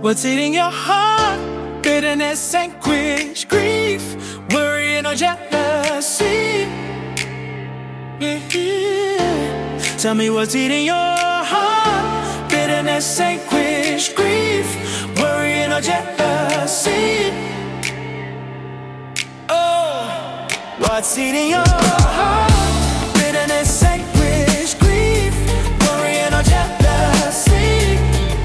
What's eating your heart? Bitterness, anguish, grief, worry or jealousy. Yeah. Tell me what's eating your heart? Bitterness, anguish, grief, worry or jealousy. Oh, what's eating your heart? Bitterness, anguish, grief, worry or jealousy.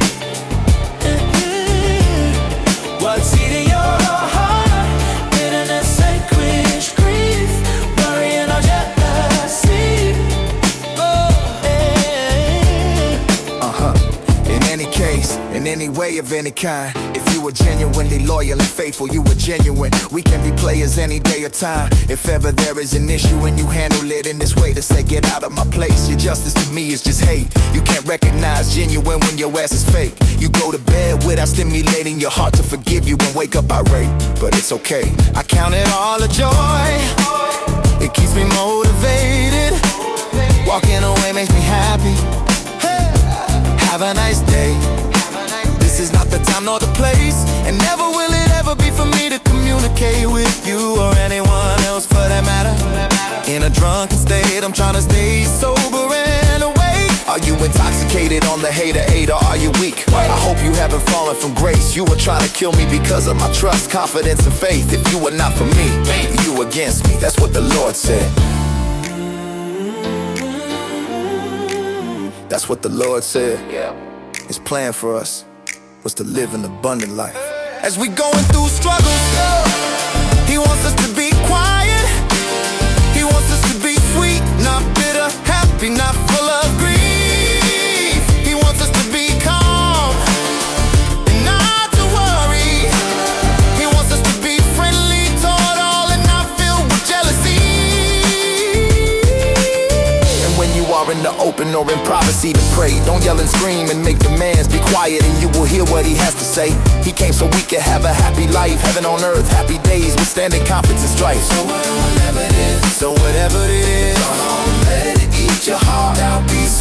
What's eating your heart? Bitterness, anguish, grief, worry or jealousy. In any case, in any way of any kind, if you were genuinely loyal and faithful, you were genuine. We can be players any day or time. If ever there is an issue and you handle it in this way, to say get out of my place. Your justice to me is just hate. You can't recognize genuine when your ass is fake. You go to bed without stimulating your heart to forgive you and wake up irate. But it's okay, I count it all a joy. It keeps me motivated. Walking away makes me happy. Have a nice day. This is not the time nor the place, and never will it ever be for me to communicate with you or anyone else for that matter. In a drunken state, I'm trying to stay sober and awake. Are you intoxicated on the hater aid, or are you weak? I hope you haven't fallen from grace. You were trying to kill me because of my trust, confidence, and faith. If you were not for me, you were against me. That's what the Lord said. That's what the Lord said. His plan for us was to live an abundant life. As we going through struggles, He wants us to be quiet. He wants us to be sweet, not bitter, happy, not full of grief. He wants us to be calm and not to worry. He wants us to be friendly toward all and not filled with jealousy. And when you are in the open or in privacy to pray, don't yell and scream and make demands. Be quiet and you will hear what He has to say. He came so we could have a happy life, heaven on earth, happy days, withstanding conflicts and strife. So whatever it is, come on, let it eat your heart out. Be